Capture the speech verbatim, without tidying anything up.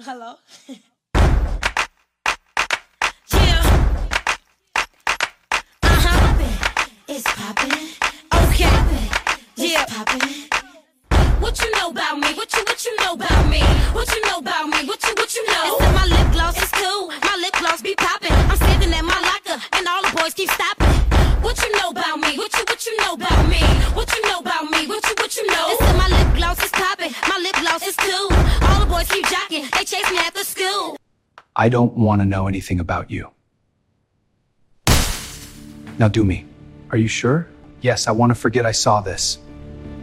Hello? Yeah. Uh-huh. It's poppin'. Okay. Yeah. It's poppin'. What you know about me? What you what you know about me? What you know about me? What you what you know? It's my lip gloss is cool. My lip gloss be poppin'. I'm standing at my locker and all the boys keep stopping. What you know about me? What you what you know about me? What you know about me? What you what you know? It's my lip gloss is poppin'. My lip gloss is cool. All the boys keep jocking. They chase me after school. I don't want to know anything about you. Now do me. Are you sure? Yes, I want to forget I saw this.